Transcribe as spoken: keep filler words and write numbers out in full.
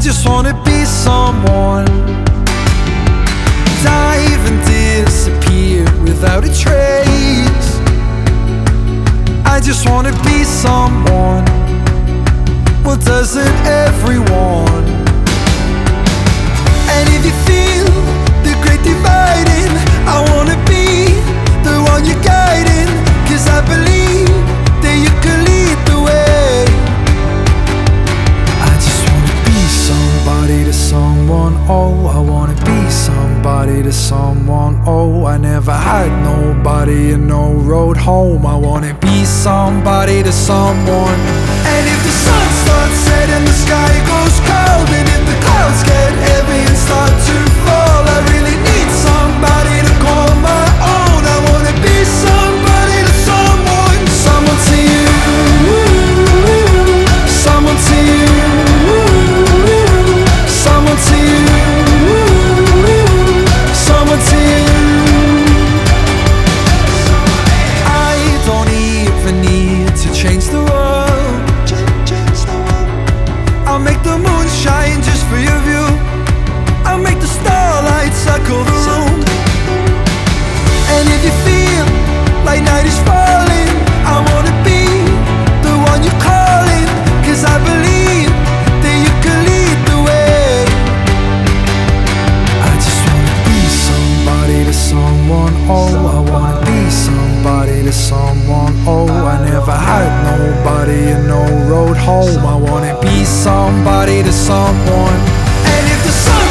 just wanna be someone. Dive and disappear without a trace. I just wanna be someone. Well, doesn't everyone? And if you feel the great dividing, I wanna be the one you're guiding. Cause I believe that you could lead the way. I just wanna be somebody to someone. Oh, I wanna be somebody to someone. Oh, I never had nobody and no road home. I wanna be somebody to someone. And if the sun starts setting, the sky goes cold, and if the clouds get heavy and start to fall, I really need somebody to call my own. I wanna be somebody to someone. Someone to you, someone to you, someone to you, someone to you. I don't even need to change the world. I'll make the moon shine just for your view. I'll make the starlight circle the room. And if you feel like night is falling, I wanna be the one you're calling. Cause I believe that you can lead the way. I just wanna be somebody to someone. Oh, I wanna be somebody to someone. Oh, I never had nobody and no road home. I wanna be somebody to someone. And if the sun